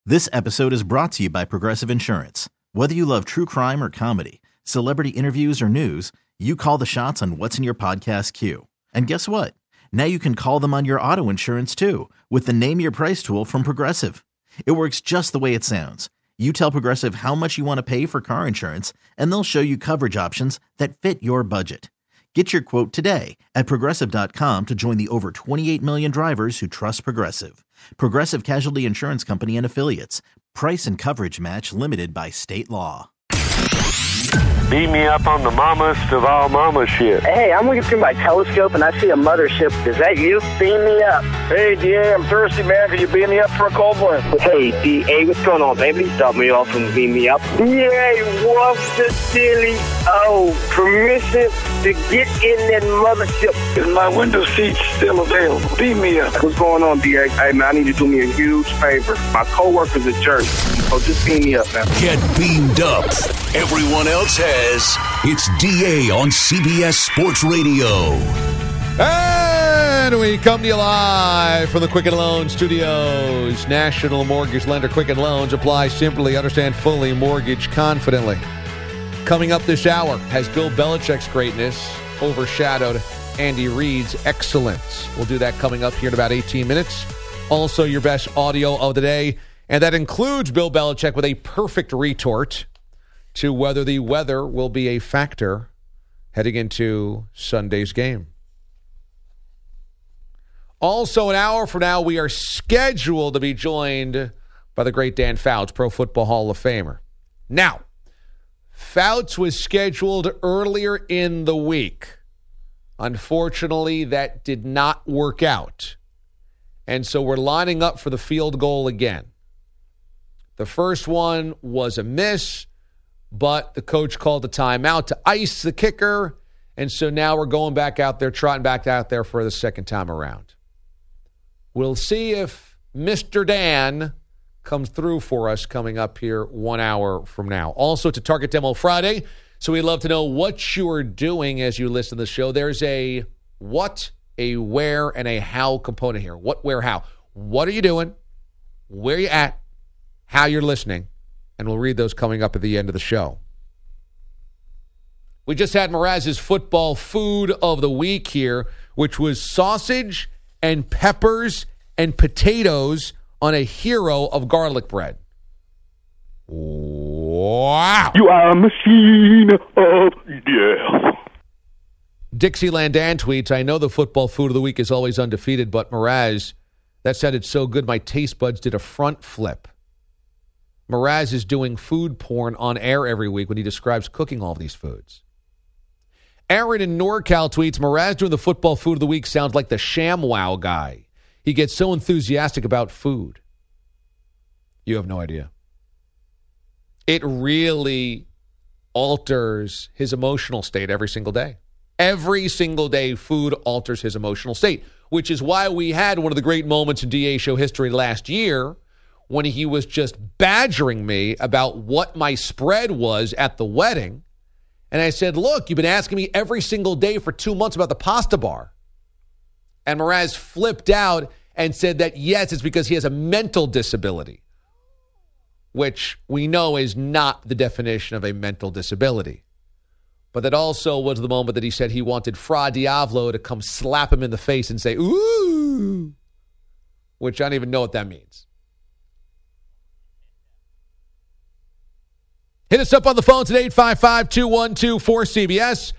This episode is brought to you by Progressive Insurance. Whether you love true crime or comedy, celebrity interviews or news, you call the shots on what's in your podcast queue. And guess what? Now you can call them on your auto insurance too with the Name Your Price tool from Progressive. It works just the way it sounds. You tell Progressive how much you want to pay for car insurance, and they'll show you coverage options that fit your budget. Get your quote today at Progressive.com to join the over 28 million drivers who trust Progressive. Progressive Casualty Insurance Company and Affiliates. Price and coverage match limited by state law. Beam me up on the mammast of all mama shit. Hey, I'm looking through my telescope and I see a mothership. Is that you? Beam me up. Hey, DA, I'm thirsty, man. Can you beam me up for a cold one? Hey, DA, what's going on, baby? Stop me off and beam me up. Yay, what's the silly? Oh, permission to get in that mothership. Is my window seat still available? Beam me up. What's going on, DA? Hey, man, I need you to do me a huge favor. My co-worker's a jerk. So just beam me up, man. Get beamed up. Everyone else has. It's DA on CBS Sports Radio. And we come to you live from the Quicken Loans Studios. National Mortgage Lender Quicken Loans. Apply simply, understand fully, mortgage confidently. Coming up this hour, has Bill Belichick's greatness overshadowed Andy Reid's excellence? We'll do that coming up here in about 18 minutes. Also, your best audio of the day. And that includes Bill Belichick with a perfect retort to whether the weather will be a factor heading into Sunday's game. Also, an hour from now, we are scheduled to be joined by the great Dan Fouts, Pro Football Hall of Famer. Now, Fouts was scheduled earlier in the week. Unfortunately, that did not work out. And so we're lining up for the field goal again. The first one was a miss, but the coach called the timeout to ice the kicker, and so now we're going back out there, trotting back out there for the second time around. We'll see if Mr. Dan comes through for us coming up here 1 hour from now. Also, to Target Demo Friday, so we'd love to know what you are doing as you listen to the show. There's a what, a where, and a how component here. What, where, how. What are you doing? Where are you at? How you're listening, and we'll read those coming up at the end of the show. We just had Mraz's football food of the week here, which was sausage and peppers and potatoes on a hero of garlic bread. Wow. You are a machine of death. Dixieland Dan tweets, I know the football food of the week is always undefeated, but Mraz, that sounded so good my taste buds did a front flip. Mraz is doing food porn on air every week when he describes cooking all of these foods. Aaron in NorCal tweets, Mraz doing the football food of the week sounds like the ShamWow guy. He gets so enthusiastic about food. You have no idea. It really alters his emotional state every single day. Every single day, food alters his emotional state, which is why we had one of the great moments in DA show history last year when he was just badgering me about what my spread was at the wedding. And I said, look, you've been asking me every single day for 2 months about the pasta bar. And Mraz flipped out and said that, yes, it's because he has a mental disability, which we know is not the definition of a mental disability. But that also was the moment that he said he wanted Fra Diavolo to come slap him in the face and say, ooh, which I don't even know what that means. Hit us up on the phones at 855-212-4CBS,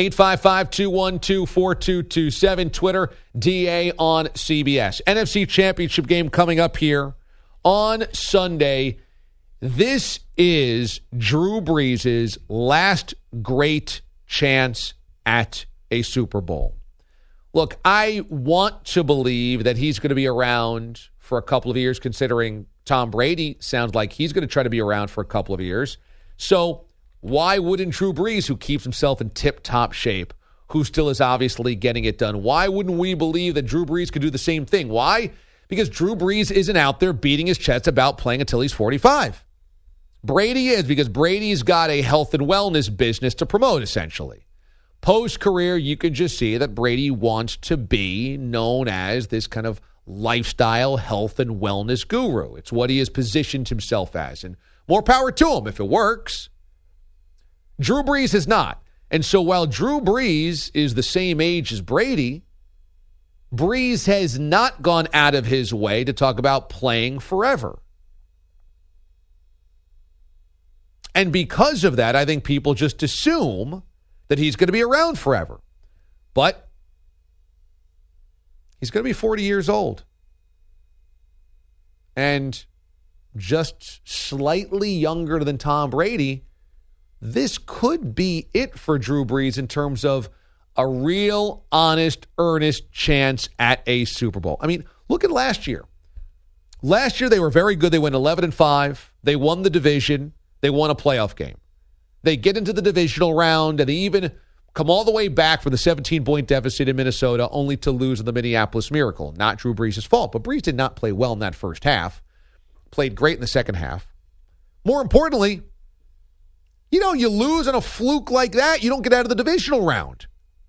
855-212-4227, Twitter, DA on CBS. NFC Championship game coming up here on Sunday. This is Drew Brees' last great chance at a Super Bowl. Look, I want to believe that he's going to be around for a couple of years, considering Tom Brady sounds like he's going to try to be around for a couple of years. So why wouldn't Drew Brees, who keeps himself in tip-top shape, who still is obviously getting it done, why wouldn't we believe that Drew Brees could do the same thing? Why? Because Drew Brees isn't out there beating his chest about playing until he's 45. Brady is, because Brady's got a health and wellness business to promote, essentially. Post-career, you can just see that Brady wants to be known as this kind of lifestyle, health, and wellness guru. It's what he has positioned himself as. And more power to him if it works. Drew Brees has not. And so while Drew Brees is the same age as Brady, Brees has not gone out of his way to talk about playing forever. And because of that, I think people just assume that he's going to be around forever. But he's going to be 40 years old. And just slightly younger than Tom Brady, this could be it for Drew Brees in terms of a real, honest, earnest chance at a Super Bowl. I mean, look at last year. Last year, they were very good. They went 11-5. They won the division. They won a playoff game. They get into the divisional round, and they even come all the way back from the 17-point deficit in Minnesota, only to lose in the Minneapolis Miracle. Not Drew Brees' fault, but Brees did not play well in that first half. Played great in the second half. More importantly, you lose on a fluke like that, you don't get out of the divisional round.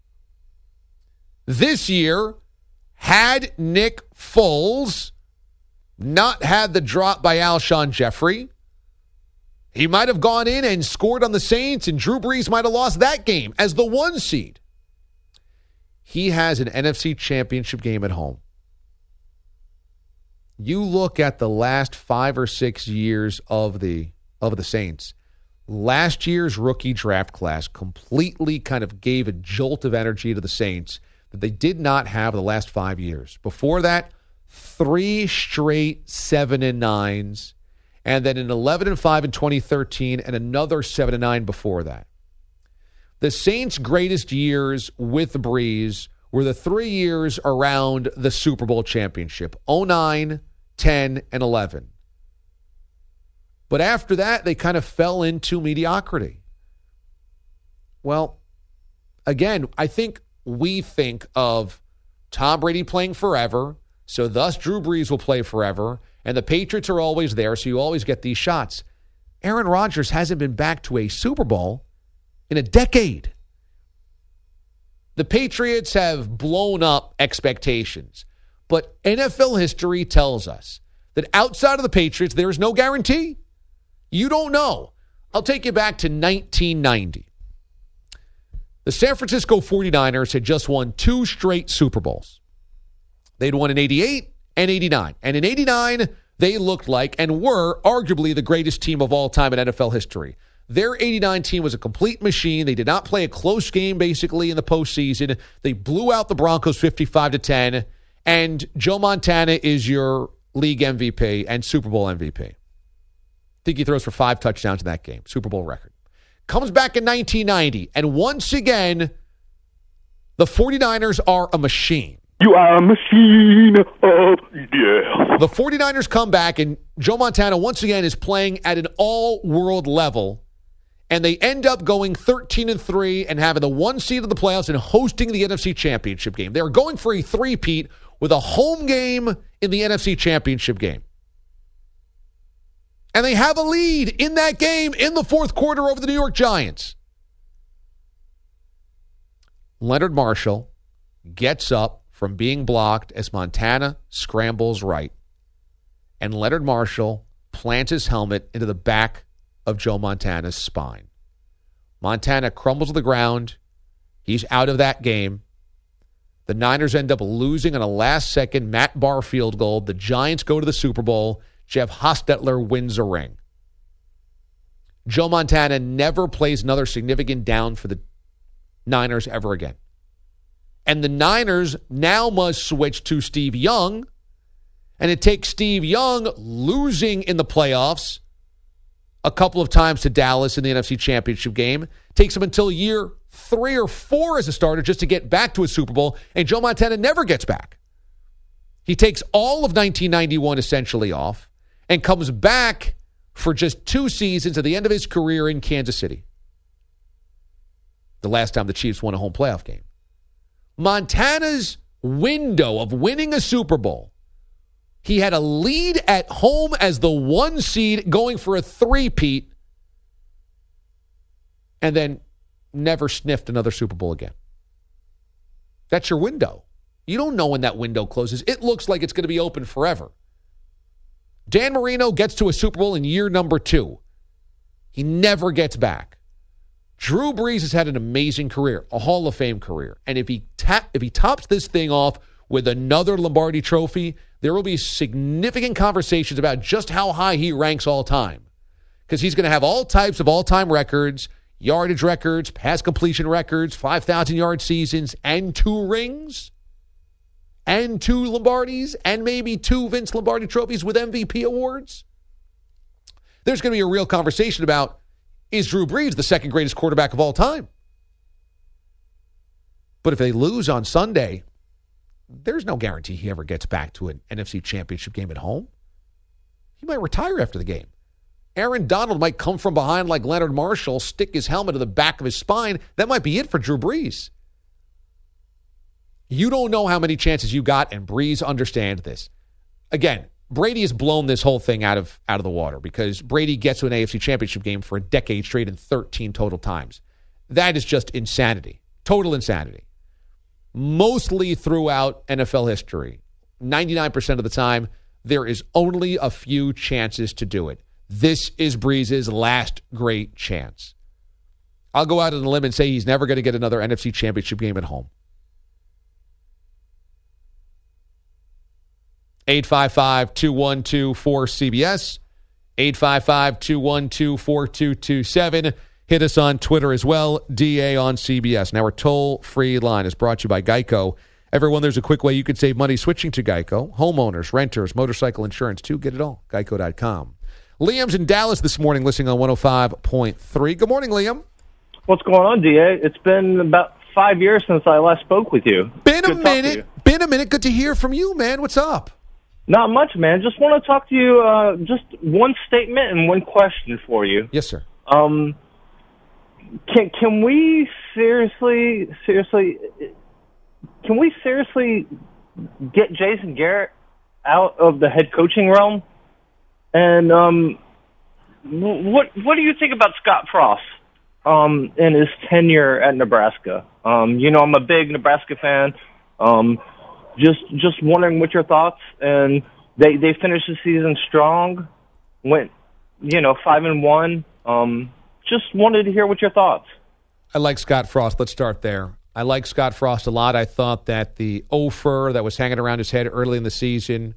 This year, had Nick Foles not had the drop by Alshon Jeffrey, he might have gone in and scored on the Saints, and Drew Brees might have lost that game as the 1 seed. He has an NFC Championship game at home. You look at the last 5 or 6 years of the Saints. Last year's rookie draft class completely kind of gave a jolt of energy to the Saints that they did not have the last 5 years. Before that, 3 straight 7-9s, and then an 11-5 in 2013, and another 7-9 before that. The Saints' greatest years with Brees were the 3 years around the Super Bowl championship, 2009, 10, and 11. But after that, they kind of fell into mediocrity. Well, again, I think we think of Tom Brady playing forever, so thus Drew Brees will play forever, and the Patriots are always there, so you always get these shots. Aaron Rodgers hasn't been back to a Super Bowl in a decade. The Patriots have blown up expectations, but NFL history tells us that outside of the Patriots, there is no guarantee. You don't know. I'll take you back to 1990. The San Francisco 49ers had just won 2 straight Super Bowls. They'd won in 88 and 89. And in 89, they looked like and were arguably the greatest team of all time in NFL history. Their 89 team was a complete machine. They did not play a close game, basically, in the postseason. They blew out the Broncos 55-10. And Joe Montana is your league MVP and Super Bowl MVP. I think he throws for 5 touchdowns in that game. Super Bowl record. Comes back in 1990. And once again, the 49ers are a machine. You are a machine of death. The 49ers come back, and Joe Montana once again is playing at an all-world level. And they end up going 13-3 and having the 1 seed of the playoffs and hosting the NFC Championship game. They're going for a 3-peat with a home game in the NFC Championship game. And they have a lead in that game in the fourth quarter over the New York Giants. Leonard Marshall gets up from being blocked as Montana scrambles right. And Leonard Marshall plants his helmet into the back of Joe Montana's spine. Montana crumbles to the ground. He's out of that game. The Niners end up losing on a last-second Matt Barr field goal. The Giants go to the Super Bowl. Jeff Hostetler wins a ring. Joe Montana never plays another significant down for the Niners ever again. And the Niners now must switch to Steve Young. And it takes Steve Young losing in the playoffs a couple of times to Dallas in the NFC Championship game. It takes him until year 3 or 4 as a starter just to get back to a Super Bowl. And Joe Montana never gets back. He takes all of 1991 essentially off and comes back for just 2 seasons at the end of his career in Kansas City. The last time the Chiefs won a home playoff game. Montana's window of winning a Super Bowl, he had a lead at home as the 1 seed going for a 3-peat and then never sniffed another Super Bowl again. That's your window. You don't know when that window closes. It looks like it's going to be open forever. Dan Marino gets to a Super Bowl in year number 2. He never gets back. Drew Brees has had an amazing career, a Hall of Fame career. And if he tops this thing off with another Lombardi trophy, there will be significant conversations about just how high he ranks all time. Because he's going to have all types of all-time records, yardage records, pass completion records, 5,000-yard seasons, and 2 rings, and 2 Lombardis, and maybe 2 Vince Lombardi trophies with MVP awards. There's going to be a real conversation about, is Drew Brees the second greatest quarterback of all time? But if they lose on Sunday, there's no guarantee he ever gets back to an NFC Championship game at home. He might retire after the game. Aaron Donald might come from behind like Leonard Marshall, stick his helmet to the back of his spine. That might be it for Drew Brees. You don't know how many chances you got, and Brees understands this. Again, Brady has blown this whole thing out of the water because Brady gets to an AFC Championship game for a decade straight and 13 total times. That is just insanity. Total insanity. Mostly throughout NFL history, 99% of the time, there is only a few chances to do it. This is Brees' last great chance. I'll go out on a limb and say he's never going to get another NFC Championship game at home. 855-212-4CBS, 855-212-4227. Hit us on Twitter as well, DA on CBS. Now, our toll-free line is brought to you by Geico. Everyone, there's a quick way you could save money switching to Geico. Homeowners, renters, motorcycle insurance, too. Get it all. Geico.com. Liam's in Dallas this morning, listening on 105.3. Good morning, Liam. What's going on, DA? It's been about 5 years since I last spoke with you. Been a minute. Good to hear from you, man. What's up? Not much, man. Just want to talk to you, just one statement and one question for you. Yes, sir. Can we seriously get Jason Garrett out of the head coaching realm? And what do you think about Scott Frost and his tenure at Nebraska? I'm a big Nebraska fan. Just wondering what your thoughts. And they finished the season strong, went 5-1. Just wanted to hear what your thoughts. I like Scott Frost. Let's start there. I like Scott Frost a lot. I thought that the ofer that was hanging around his head early in the season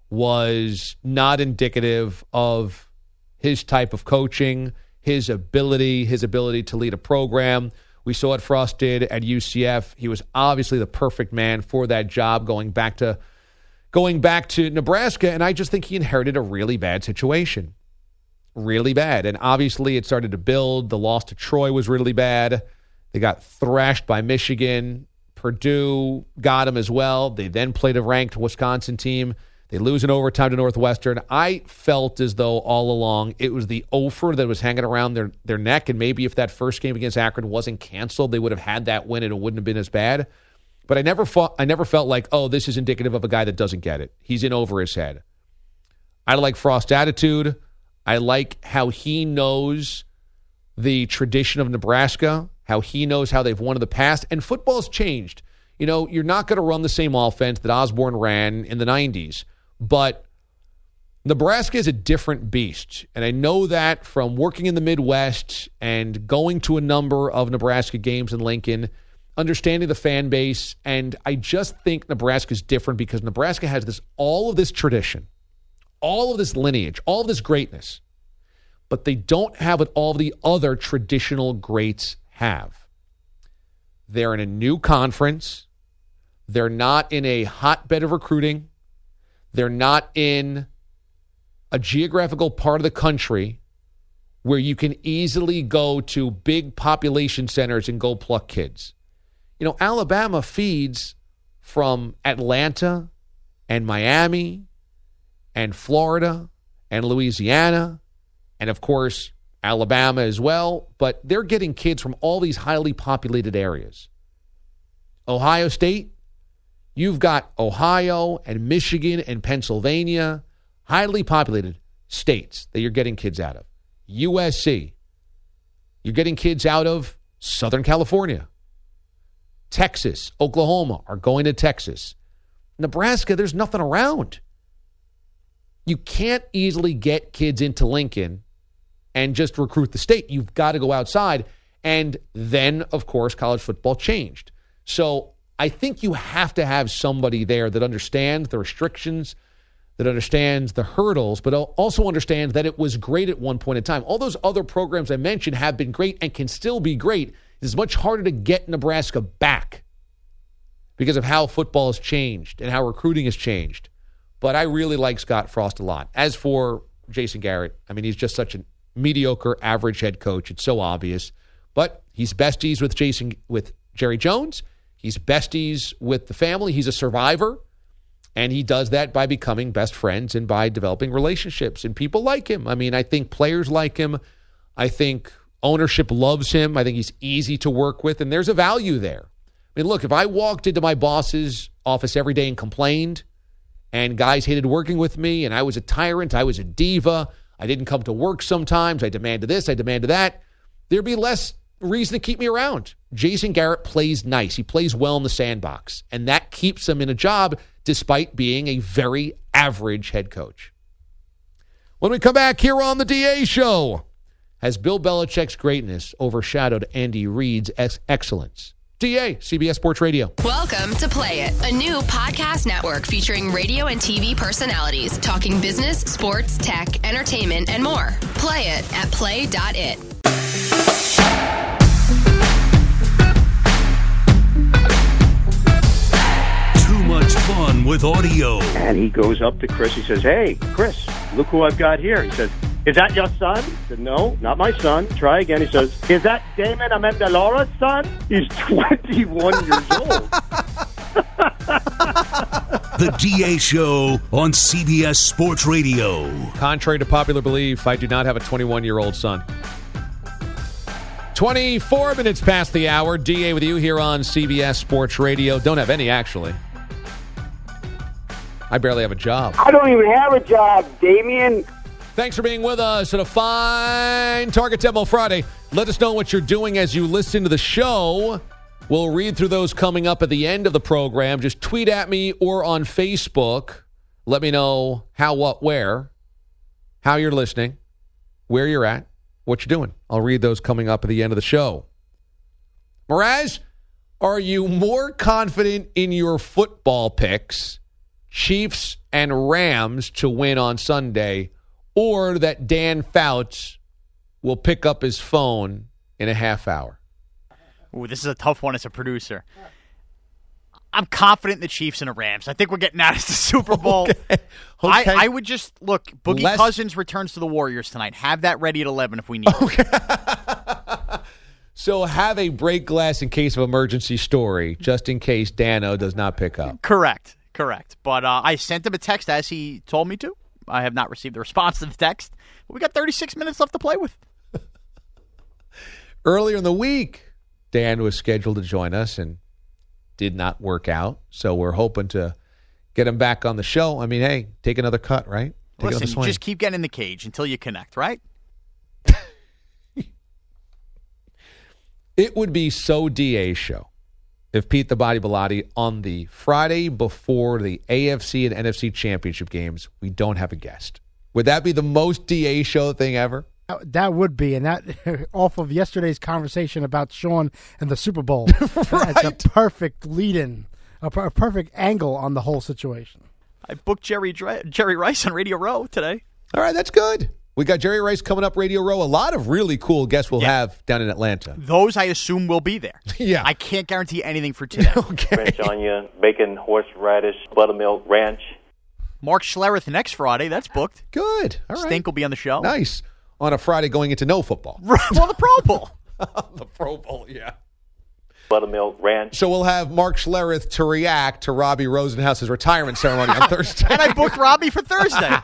was not indicative of his type of coaching, his ability to lead a program. We saw what Frost did at UCF. He was obviously the perfect man for that job going back to Nebraska, and I just think he inherited a really bad situation. Really bad. And obviously it started to build. The loss to Troy was really bad. They got thrashed by Michigan. Purdue got them as well. They then played a ranked Wisconsin team. They lose in overtime to Northwestern. I felt as though all along it was the ofer that was hanging around their neck, and maybe if that first game against Akron wasn't canceled, they would have had that win and it wouldn't have been as bad. But I never felt like, oh, this is indicative of a guy that doesn't get it. He's in over his head. I like Frost's attitude. I like how he knows the tradition of Nebraska, how he knows how they've won in the past. And football's changed. You're not going to run the same offense that Osborne ran in the 90s. But Nebraska is a different beast. And I know that from working in the Midwest and going to a number of Nebraska games in Lincoln, understanding the fan base. And I just think Nebraska is different because Nebraska has all of this tradition, all of this lineage, all of this greatness. But they don't have what all the other traditional greats have. They're in a new conference. They're not in a hotbed of recruiting. They're not in a geographical part of the country where you can easily go to big population centers and go pluck kids. Alabama feeds from Atlanta and Miami and Florida and Louisiana and, of course, Alabama as well. But they're getting kids from all these highly populated areas. Ohio State, you've got Ohio and Michigan and Pennsylvania, highly populated states that you're getting kids out of. USC, you're getting kids out of Southern California. Texas, Oklahoma are going to Texas. Nebraska, there's nothing around. You can't easily get kids into Lincoln and just recruit the state. You've got to go outside. And then, of course, college football changed. So I think you have to have somebody there that understands the restrictions, that understands the hurdles, but also understands that it was great at one point in time. All those other programs I mentioned have been great and can still be great. It's much harder to get Nebraska back because of how football has changed and how recruiting has changed. But I really like Scott Frost a lot. As for Jason Garrett, I mean, he's just such a mediocre, average head coach. It's so obvious. But he's besties with Jerry Jones. He's besties with the family. He's a survivor. And he does that by becoming best friends and by developing relationships. And people like him. I mean, I think players like him. I think ownership loves him. I think he's easy to work with. And there's a value there. I mean, look, if I walked into my boss's office every day and complained, and guys hated working with me, and I was a tyrant, I was a diva, I didn't come to work sometimes, I demanded this, I demanded that, there'd be less reason to keep me around. Jason Garrett plays nice. He plays well in the sandbox, and that keeps him in a job despite being a very average head coach. When we come back here on the DA Show, has Bill Belichick's greatness overshadowed Andy Reid's excellence? DA, CBS Sports Radio. Welcome to Play It, a new podcast network featuring radio and TV personalities talking business, sports, tech, entertainment, and more. Play it at play.it. Too much fun with audio. And he goes up to Chris. He says, "Hey, Chris, look who I've got here." He says, "Is that your son?" He said, "No, not my son." Try again. He says, "Is that Damon Amendola's son?" He's 21 years old. The DA Show on CBS Sports Radio. Contrary to popular belief, I do not have a 21-year-old son. 24 minutes past the hour. DA with you here on CBS Sports Radio. Don't have any, actually. I barely have a job. I don't even have a job, Damien. Thanks for being with us on a fine Target Demo Friday. Let us know what you're doing as you listen to the show. We'll read through those coming up at the end of the program. Just tweet at me or on Facebook. Let me know how, what, where, how you're listening, where you're at, what you're doing. I'll read those coming up at the end of the show. Mraz, are you more confident in your football picks, Chiefs and Rams to win on Sunday, or that Dan Fouts will pick up his phone in a half hour? Ooh, this is a tough one as a producer. I'm confident in the Chiefs and the Rams. I think we're getting out of the Super Bowl. Okay. I would just, look, Boogie Cousins returns to the Warriors tonight. Have that ready at 11 if we need it. So have a break glass in case of emergency story, just in case Dano does not pick up. Correct. But I sent him a text as he told me to. I have not received a response to the text. But we got 36 minutes left to play with. Earlier in the week, Dan was scheduled to join us and did not work out. So we're hoping to get him back on the show. I mean, hey, take another cut, right? Listen, you just keep getting in the cage until you connect, right? It would be so DA show if Pete the Body Bilotti on the Friday before the AFC and NFC championship games, we don't have a guest. Would that be the most DA show thing ever? That would be, and that off of yesterday's conversation about Sean and the Super Bowl. Right. That's a perfect lead-in, a perfect angle on the whole situation. I booked Jerry Rice on Radio Row today. All right, that's good. We got Jerry Rice coming up Radio Row. A lot of really cool guests we'll have down in Atlanta. Those, I assume, will be there. Yeah. I can't guarantee anything for today. Okay. Ranch onion, bacon, horseradish, buttermilk, ranch. Mark Schlereth next Friday. That's booked. Good. All right. Stink will be on the show. Nice. On a Friday going into no football. Well, the Pro Bowl. The Pro Bowl, yeah. Buttermilk, ranch. So we'll have Mark Schlereth to react to Robbie Rosenhaus's retirement ceremony on Thursday. And I booked Robbie for Thursday.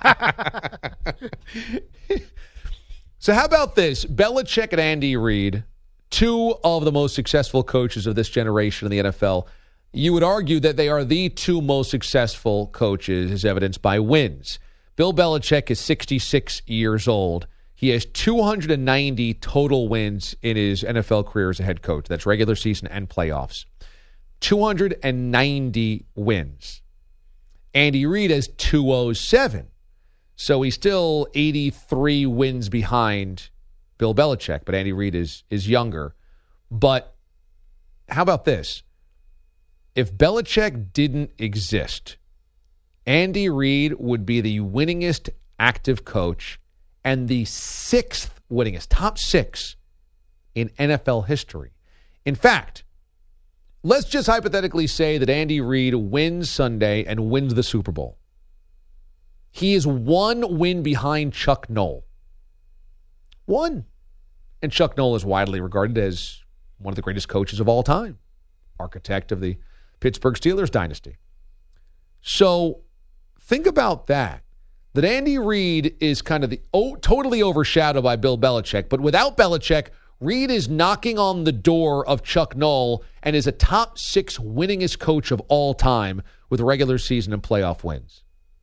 So how about this? Belichick and Andy Reid, two of the most successful coaches of this generation in the NFL. You would argue that they are the two most successful coaches, as evidenced by wins. Bill Belichick is 66 years old. He has 290 total wins in his NFL career as a head coach. That's regular season and playoffs. 290 wins. Andy Reid has 207. So he's still 83 wins behind Bill Belichick, but Andy Reid is younger. But how about this? If Belichick didn't exist, Andy Reid would be the winningest active coach and the sixth winningest, top 6 in NFL history. In fact, let's just hypothetically say that Andy Reid wins Sunday and wins the Super Bowl. He is 1 win behind Chuck Noll. 1. And Chuck Noll is widely regarded as one of the greatest coaches of all time, architect of the Pittsburgh Steelers dynasty. So think about that Andy Reid is kind of totally overshadowed by Bill Belichick. But without Belichick, Reid is knocking on the door of Chuck Noll and is a top 6 winningest coach of all time with regular season and playoff wins.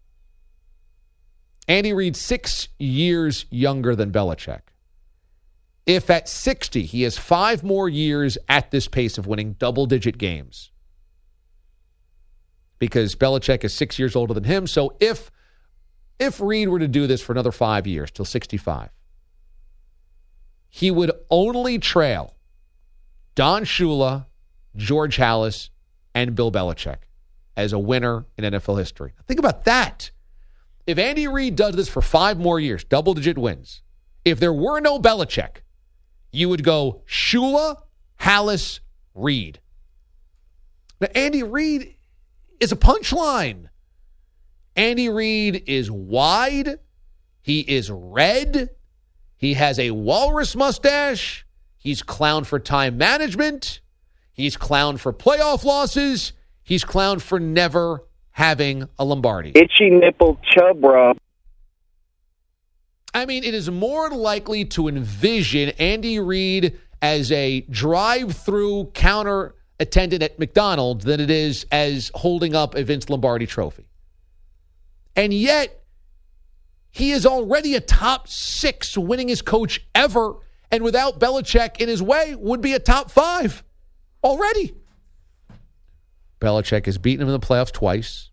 Andy Reid 6 years younger than Belichick. If at 60, he has 5 more years at this pace of winning double-digit games. Because Belichick is 6 years older than him. So if Reid were to do this for another 5 years, till 65, he would only trail Don Shula, George Halas, and Bill Belichick as a winner in NFL history. Think about that. If Andy Reid does this for 5 more years, double-digit wins, if there were no Belichick, you would go Shula, Halas, Reid. Now, Andy Reid is a punchline. Andy Reid is wide. He is red. He has a walrus mustache. He's clowned for time management. He's clowned for playoff losses. He's clowned for never having a Lombardi. Itchy nipple chub rub. I mean, it is more likely to envision Andy Reid as a drive-through counter attendant at McDonald's than it is as holding up a Vince Lombardi trophy. And yet, he is already a top 6 winningest coach ever, and without Belichick in his way, would be a top 5 already. Belichick has beaten him in the playoffs twice.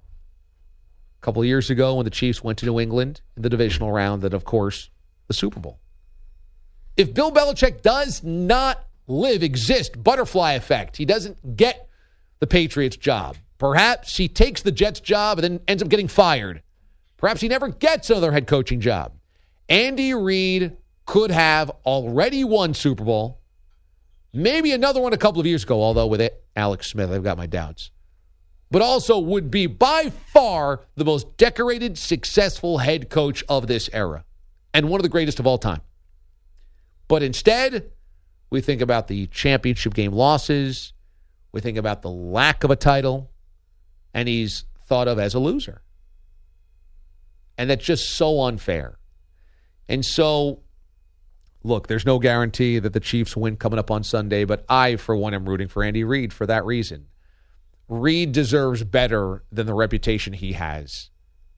A couple of years ago when the Chiefs went to New England in the divisional round, and, of course, the Super Bowl. If Bill Belichick does not exist, butterfly effect, he doesn't get the Patriots job. Perhaps he takes the Jets job and then ends up getting fired. Perhaps he never gets another head coaching job. Andy Reid could have already won Super Bowl, maybe another one a couple of years ago, although with Alex Smith, I've got my doubts. But also would be by far the most decorated, successful head coach of this era and one of the greatest of all time. But instead, we think about the championship game losses. We think about the lack of a title. And he's thought of as a loser. And that's just so unfair. And so, look, there's no guarantee that the Chiefs win coming up on Sunday, but I, for one, am rooting for Andy Reid for that reason. Reid deserves better than the reputation he has.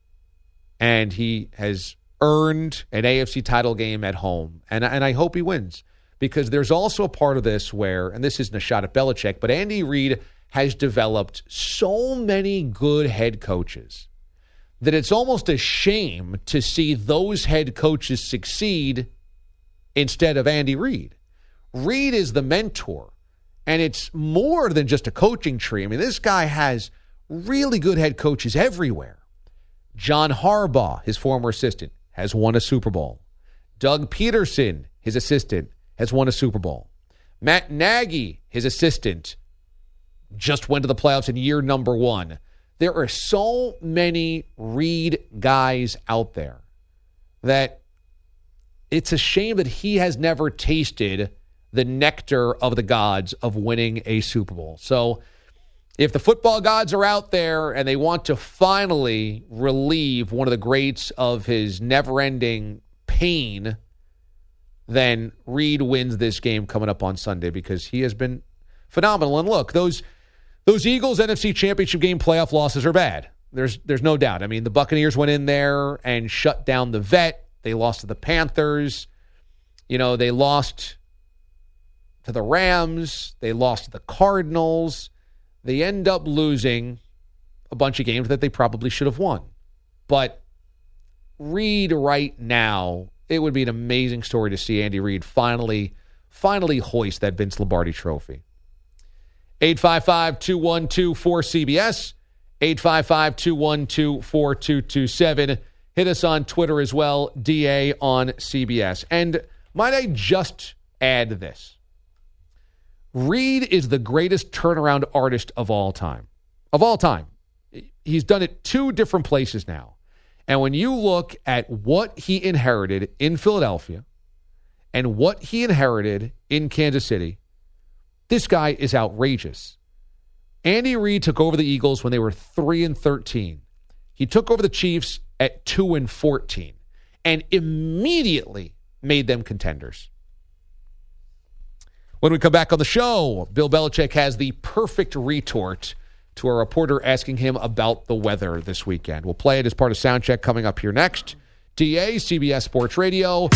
And he has earned an AFC title game at home. And I hope he wins. Because there's also a part of this where, and this isn't a shot at Belichick, but Andy Reid has developed so many good head coaches that it's almost a shame to see those head coaches succeed instead of Andy Reid. Reid is the mentor, and it's more than just a coaching tree. I mean, this guy has really good head coaches everywhere. John Harbaugh, his former assistant, has won a Super Bowl. Doug Peterson, his assistant, has won a Super Bowl. Matt Nagy, his assistant, just went to the playoffs in year number 1. There are so many Reid guys out there that it's a shame that he has never tasted the nectar of the gods of winning a Super Bowl. So if the football gods are out there and they want to finally relieve one of the greats of his never-ending pain, then Reid wins this game coming up on Sunday because he has been phenomenal. And look, those Eagles NFC Championship game playoff losses are bad. There's no doubt. I mean, the Buccaneers went in there and shut down the vet. They lost to the Panthers. They lost to the Rams. They lost to the Cardinals. They end up losing a bunch of games that they probably should have won. But Reid right now, it would be an amazing story to see Andy Reid finally hoist that Vince Lombardi trophy. 855-212-4CBS, 855-212-4227. Hit us on Twitter as well, DA on CBS. And might I just add this? Reid is the greatest turnaround artist of all time. Of all time. He's done it 2 different places now. And when you look at what he inherited in Philadelphia and what he inherited in Kansas City, this guy is outrageous. Andy Reid took over the Eagles when they were 3-13. He took over the Chiefs at 2-14 and immediately made them contenders. When we come back on the show, Bill Belichick has the perfect retort to a reporter asking him about the weather this weekend. We'll play it as part of Soundcheck coming up here next. DA, CBS Sports Radio.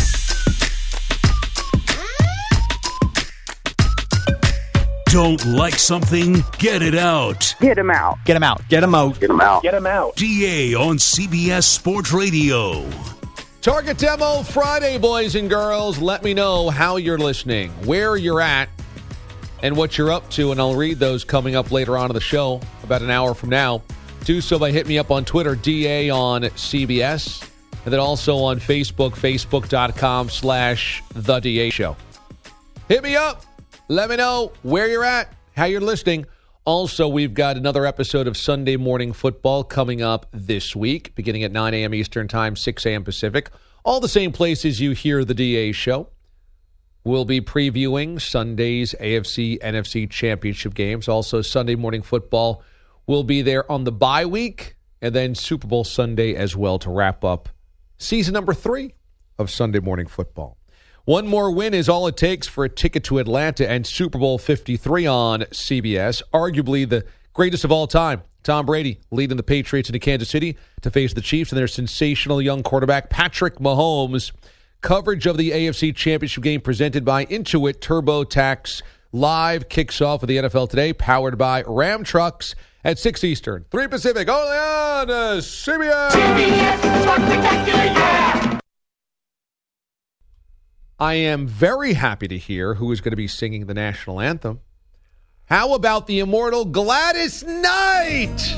Don't like something? Get it out. Get him out. Get him out. Get him out. Get him out. Get him out. DA on CBS Sports Radio. Target Demo Friday, boys and girls. Let me know how you're listening, where you're at, and what you're up to, and I'll read those coming up later on in the show, about an hour from now. Do so by hitting me up on Twitter, DA on CBS, and then also on Facebook, facebook.com/The DA Show. Hit me up. Let me know where you're at, how you're listening. Also, we've got another episode of Sunday Morning Football coming up this week, beginning at 9 a.m. Eastern Time, 6 a.m. Pacific. All the same places you hear the DA Show. We'll be previewing Sunday's AFC, NFC championship games. Also, Sunday Morning Football will be there on the bye week, and then Super Bowl Sunday as well to wrap up season number 3 of Sunday Morning Football. One more win is all it takes for a ticket to Atlanta and Super Bowl 53 on CBS. Arguably the greatest of all time. Tom Brady leading the Patriots into Kansas City to face the Chiefs and their sensational young quarterback, Patrick Mahomes. Coverage of the AFC Championship game presented by Intuit TurboTax Live kicks off with the NFL Today, powered by Ram Trucks at 6 Eastern, 3 Pacific, only on CBS. CBS Spectacular, yeah! I am very happy to hear who is going to be singing the national anthem. How about the immortal Gladys Knight?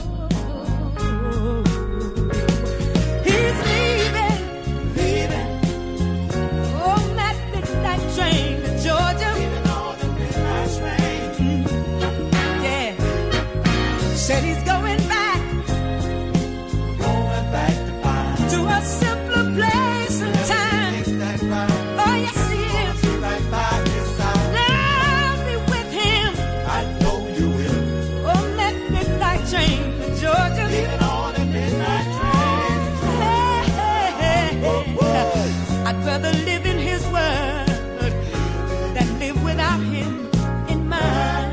Said he's going back to find to a simpler place and time. Oh, yes, he is. I'll be with him. I know you will. On that midnight train to Georgia. Leaving on the midnight train. I'd rather live in his word than live without him in mine.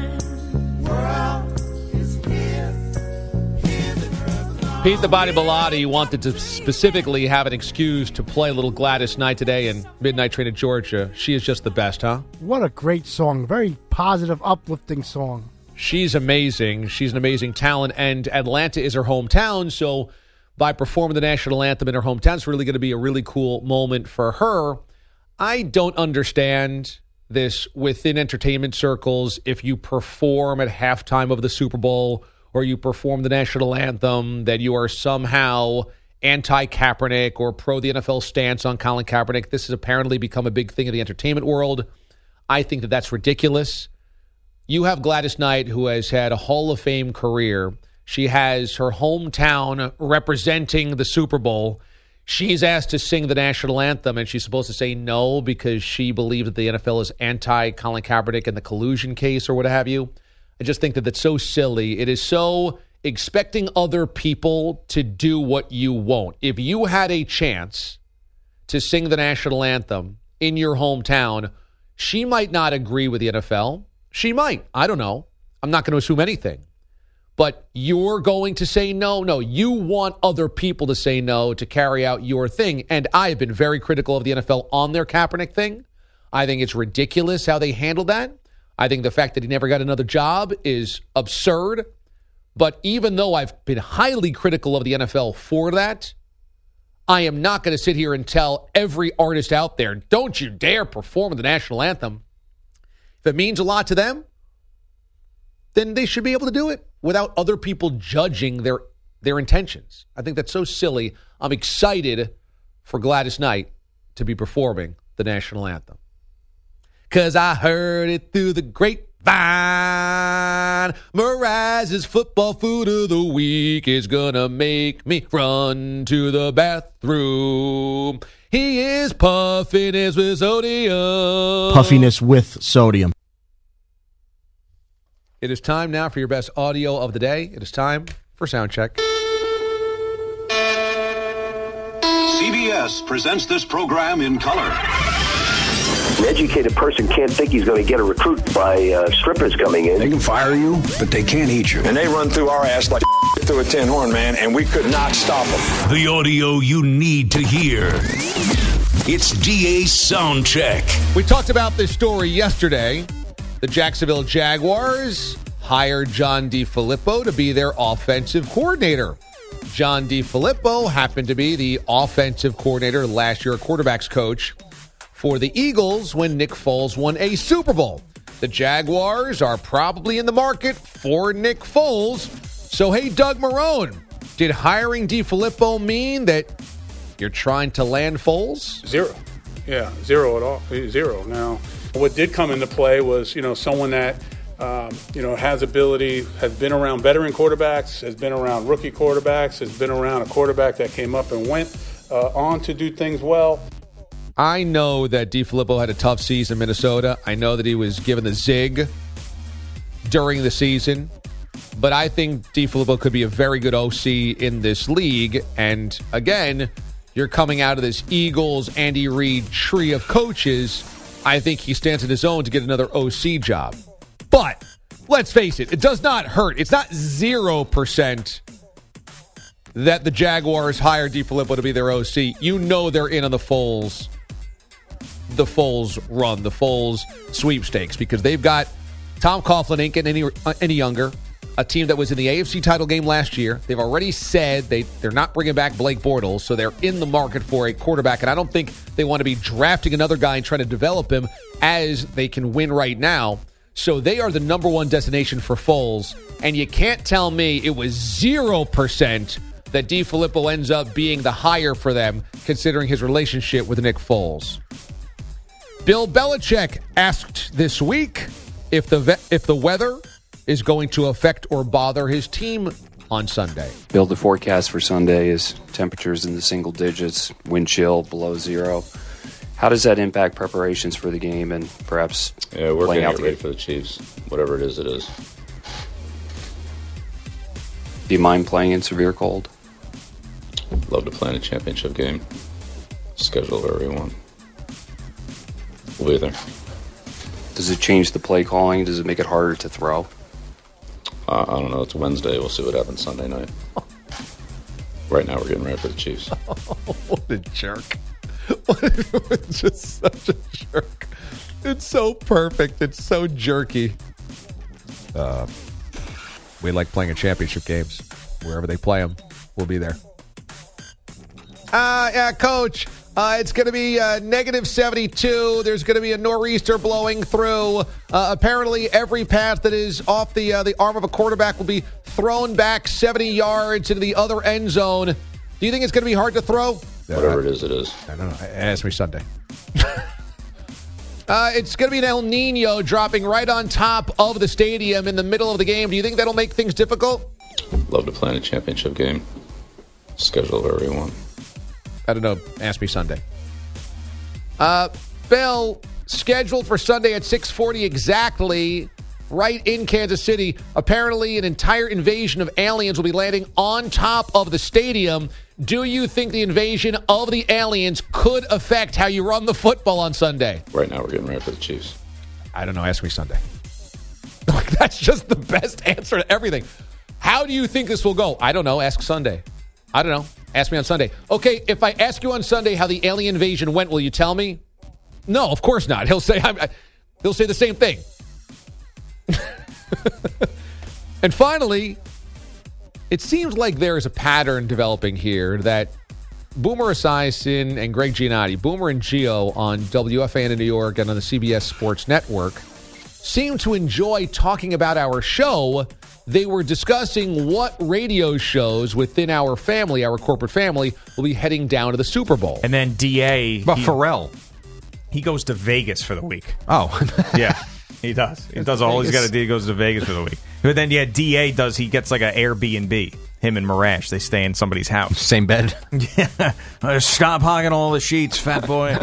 Pete the Body Bilotti wanted to specifically have an excuse to play a little Gladys Knight today in Midnight Train to Georgia. She is just the best, huh? What a great song. Very positive, uplifting song. She's amazing. She's an amazing talent, and Atlanta is her hometown, so by performing the national anthem in her hometown, it's really going to be a really cool moment for her. I don't understand this within entertainment circles. If you perform at halftime of the Super Bowl or you perform the national anthem, that you are somehow anti-Kaepernick or pro the NFL stance on Colin Kaepernick. This has apparently become a big thing in the entertainment world. I think that that's ridiculous. You have Gladys Knight, who has had a Hall of Fame career. She has her hometown representing the Super Bowl. She's asked to sing the national anthem, and she's supposed to say no because she believes that the NFL is anti-Colin Kaepernick in the collusion case or what have you. I just think that that's so silly. It is so expecting other people to do what you won't. If you had a chance to sing the national anthem in your hometown, she might not agree with the NFL. She might. I don't know. I'm not going to assume anything. But you're going to say no? No, you want other people to say no to carry out your thing. And I have been very critical of the NFL on their Kaepernick thing. I think it's ridiculous how they handled that. I think the fact that he never got another job is absurd. But even though I've been highly critical of the NFL for that, I am not going to sit here and tell every artist out there, don't you dare perform the national anthem. If it means a lot to them, then they should be able to do it without other people judging their intentions. I think that's so silly. I'm excited for Gladys Knight to be performing the national anthem. 'Cause I heard it through the grapevine. Mraz's football food of the week is gonna make me run to the bathroom. He is puffiness with sodium. Puffiness with sodium. It is time now for your best audio of the day. It is time for Soundcheck. CBS presents this program in color. An educated person can't think he's going to get a recruit by strippers coming in. They can fire you, but they can't eat you. And they run through our ass like through a tin horn, man, and we could not stop them. The audio you need to hear. It's DA Soundcheck. We talked about this story yesterday. The Jacksonville Jaguars hired John DeFilippo to be their offensive coordinator. John DeFilippo happened to be the offensive coordinator last year, a quarterback's coach for the Eagles when Nick Foles won a Super Bowl. The Jaguars are probably in the market for Nick Foles. So, hey, Doug Marrone, did hiring DeFilippo mean that you're trying to land Foles? Zero. Yeah, zero at all. Zero. Now, what did come into play was, someone that, has ability, has been around veteran quarterbacks, has been around rookie quarterbacks, has been around a quarterback that came up and went on to do things well. I know that DeFilippo had a tough season in Minnesota. I know that he was given the zig during the season. But I think DeFilippo could be a very good OC in this league. And again, you're coming out of this Eagles, Andy Reid tree of coaches. I think he stands on his own to get another OC job. But let's face it, it does not hurt. It's not 0% that the Jaguars hired DeFilippo to be their OC. You know they're in on the Foles run, the Foles sweepstakes, because they've got Tom Coughlin ain't getting any younger, a team that was in the AFC title game last year. They've already said they're not bringing back Blake Bortles, so they're in the market for a quarterback, and I don't think they want to be drafting another guy and trying to develop him as they can win right now. So they are the number one destination for Foles, and you can't tell me it was 0% that DeFilippo ends up being the hire for them, considering his relationship with Nick Foles. Bill Belichick asked this week if the weather is going to affect or bother his team on Sunday. Bill, the forecast for Sunday is temperatures in the single digits, wind chill below zero. How does that impact preparations for the game and perhaps we're playing out getting ready for the Chiefs, whatever it is, it is. Do you mind playing in severe cold? Love to play in a championship game. Schedule whatever you want. We'll be there. Does it change the play calling? Does it make it harder to throw? I don't know. It's Wednesday. We'll see what happens Sunday night. Right now, we're getting ready for the Chiefs. What a jerk. Just such a jerk. It's so perfect. It's so jerky. We like playing in championship games. Wherever they play them, we'll be there. Yeah, Coach. It's going to be negative 72. There's going to be a nor'easter blowing through. Apparently, every pass that is off the arm of a quarterback will be thrown back 70 yards into the other end zone. Do you think it's going to be hard to throw? Whatever it is, it is. I don't know. Ask me Sunday. It's going to be an El Nino dropping right on top of the stadium in the middle of the game. Do you think that'll make things difficult? Love to play in a championship game. Schedule whatever you want. I don't know. Ask me Sunday. Bill, scheduled for Sunday at 6:40 exactly, right in Kansas City. Apparently, an entire invasion of aliens will be landing on top of the stadium. Do you think the invasion of the aliens could affect how you run the football on Sunday? Right now, we're getting ready for the Chiefs. I don't know. Ask me Sunday. That's just the best answer to everything. How do you think this will go? I don't know. Ask Sunday. I don't know. Ask me on Sunday. Okay, if I ask you on Sunday how the alien invasion went, will you tell me? No, of course not. He'll say the same thing. And finally, It seems like there is a pattern developing here that Boomer Esiason and Greg Giannotti, Boomer and Gio on WFAN in New York and on the CBS Sports Network, seem to enjoy talking about our show. They were discussing what radio shows within our family, our corporate family, will be heading down to the Super Bowl. And then DA... But Pharrell. He goes to Vegas for the week. Oh. Yeah, he does. He does all he's got to do. He goes to Vegas for the week. But then, DA does. He gets like an Airbnb. Him and Marash, they stay in somebody's house. Same bed. Yeah. Stop hogging all the sheets, fat boy.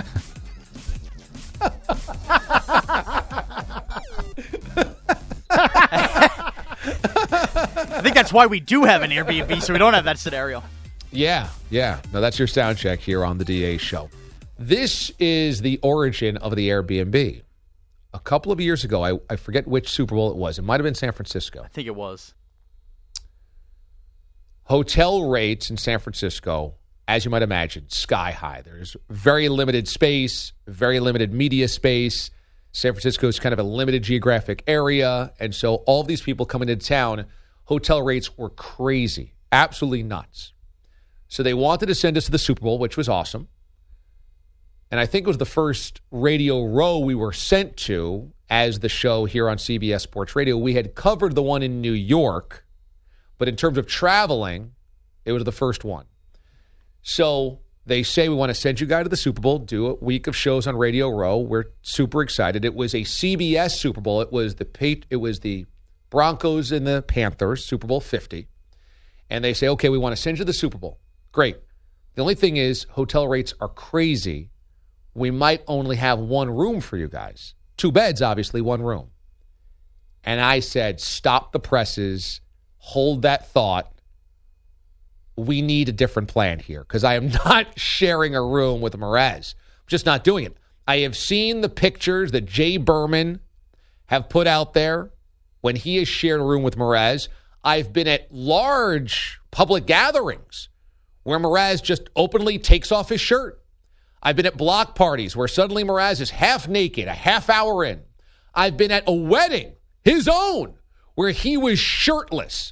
I think that's why we do have an Airbnb, so we don't have that scenario. Yeah. No, that's your sound check here on the DA show. This is the origin of the Airbnb. A couple of years ago, I forget which Super Bowl it was. It might have been San Francisco. I think it was. Hotel rates in San Francisco, as you might imagine, sky high. There's very limited space, very limited media space. San Francisco is kind of a limited geographic area. And so all of these people coming into town, hotel rates were crazy, absolutely nuts. So they wanted to send us to the Super Bowl, which was awesome. And I think it was the first Radio Row we were sent to as the show here on CBS Sports Radio. We had covered the one in New York, but in terms of traveling, it was the first one. So they say, we want to send you guys to the Super Bowl, do a week of shows on Radio Row. We're super excited. It was a CBS Super Bowl. It was the Broncos and the Panthers, Super Bowl 50. And they say, okay, we want to send you to the Super Bowl. Great. The only thing is, hotel rates are crazy. We might only have one room for you guys. 2 beds, obviously, 1 room. And I said, stop the presses. Hold that thought. We need a different plan here because I am not sharing a room with Mraz. I'm just not doing it. I have seen the pictures that Jay Berman have put out there when he has shared a room with Mraz. I've been at large public gatherings where Mraz just openly takes off his shirt. I've been at block parties where suddenly Mraz is half naked a half hour in. I've been at a wedding, his own, where he was shirtless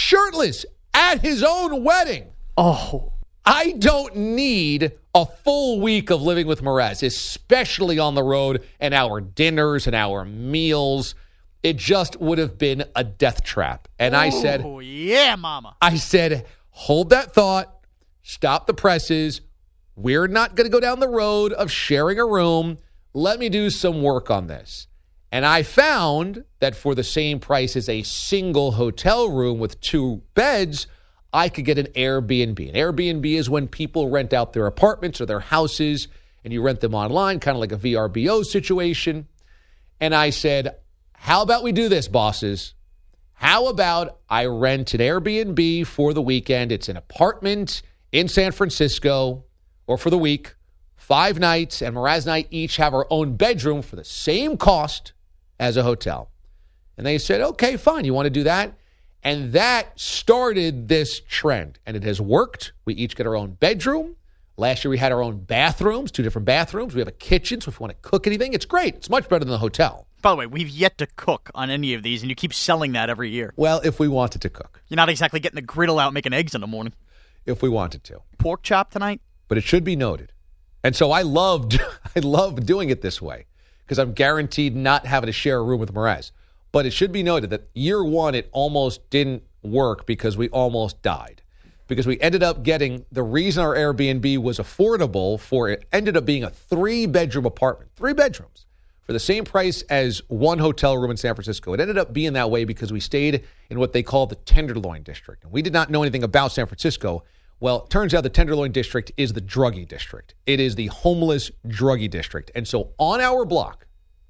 at his own wedding. Oh. I don't need a full week of living with Mraz, especially on the road and our dinners and our meals. It just would have been a death trap. And I said, oh, yeah, mama. I said, hold that thought. Stop the presses. We're not going to go down the road of sharing a room. Let me do some work on this. And I found that for the same price as a single hotel room with 2 beds, I could get an Airbnb. An Airbnb is when people rent out their apartments or their houses, and you rent them online, kind of like a VRBO situation. And I said, how about we do this, bosses? How about I rent an Airbnb for the weekend? It's an apartment in San Francisco, or for the week, 5 nights, and Mraz and I each have our own bedroom for the same cost as a hotel. And they said, okay, fine, you want to do that? And that started this trend, and it has worked. We each get our own bedroom. Last year we had our own bathrooms, 2 different bathrooms. We have a kitchen, so if you want to cook anything, it's great. It's much better than the hotel. By the way, we've yet to cook on any of these, and you keep selling that every year. Well, if we wanted to cook. You're not exactly getting the griddle out making eggs in the morning. If we wanted to. Pork chop tonight? But it should be noted. And so I love doing it this way because I'm guaranteed not having to share a room with Mraz. But it should be noted that year 1, it almost didn't work because we almost died. Because we ended up getting, the reason our Airbnb was affordable for it ended up being a 3-bedroom apartment. 3 bedrooms for the same price as 1 hotel room in San Francisco. It ended up being that way because we stayed in what they call the Tenderloin District. And we did not know anything about San Francisco. Well, it turns out the Tenderloin District is the druggie district. It is the homeless druggie district. And so on our block,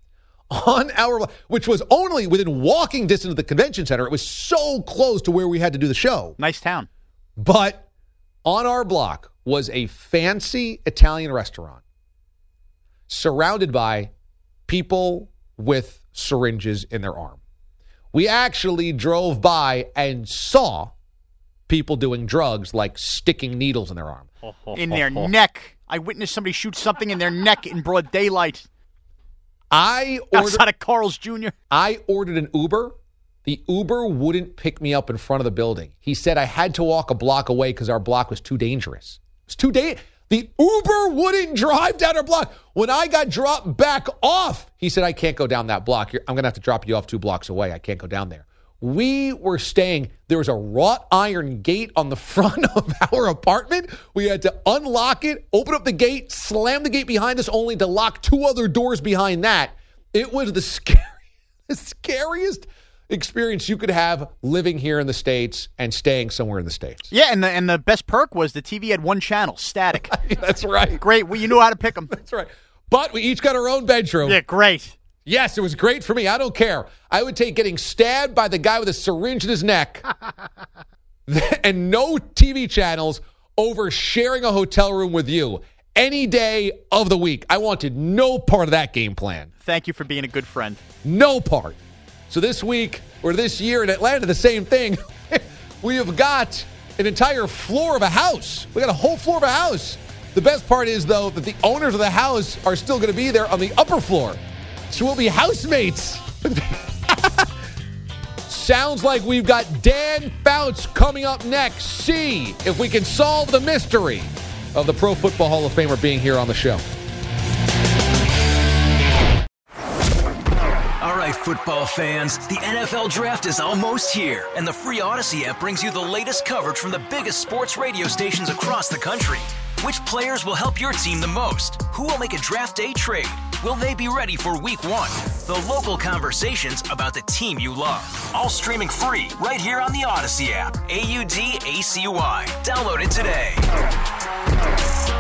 which was only within walking distance of the convention center, it was so close to where we had to do the show. Nice town. But on our block was a fancy Italian restaurant surrounded by people with syringes in their arm. We actually drove by and saw people doing drugs, like sticking needles in their arm. In their neck. I witnessed somebody shoot something in their neck in broad daylight. Outside of Carl's Jr. I ordered an Uber The Uber wouldn't pick me up in front of the building. He said I had to walk a block away because our block was too dangerous. It's too dangerous. The Uber wouldn't drive down our block. When I got dropped back off, he said, I can't go down that block. I'm going to have to drop you off 2 blocks away. I can't go down there. We were staying, there was a wrought iron gate on the front of our apartment. We had to unlock it, open up the gate, slam the gate behind us, only to lock 2 other doors behind that. It was the scariest experience you could have living here in the States and staying somewhere in the States. Yeah, and the best perk was the TV had 1 channel, static. That's right. Great. You knew how to pick them. That's right. But we each got our own bedroom. Yeah, great. Yes, it was great for me. I don't care. I would take getting stabbed by the guy with a syringe in his neck and no TV channels over sharing a hotel room with you any day of the week. I wanted no part of that game plan. Thank you for being a good friend. No part. So this week, or this year in Atlanta, the same thing. We have got an entire floor of a house. We got a whole floor of a house. The best part is, though, that the owners of the house are still going to be there on the upper floor. So we'll be housemates. Sounds like we've got Dan Fouts coming up next. See if we can solve the mystery of the Pro Football Hall of Famer being here on the show. All right, football fans, the NFL Draft is almost here, and the free Odyssey app brings you the latest coverage from the biggest sports radio stations across the country. Which players will help your team the most? Who will make a draft day trade? Will they be ready for week 1? The local conversations about the team you love. All streaming free right here on the Odyssey app. AUDACY. Download it today.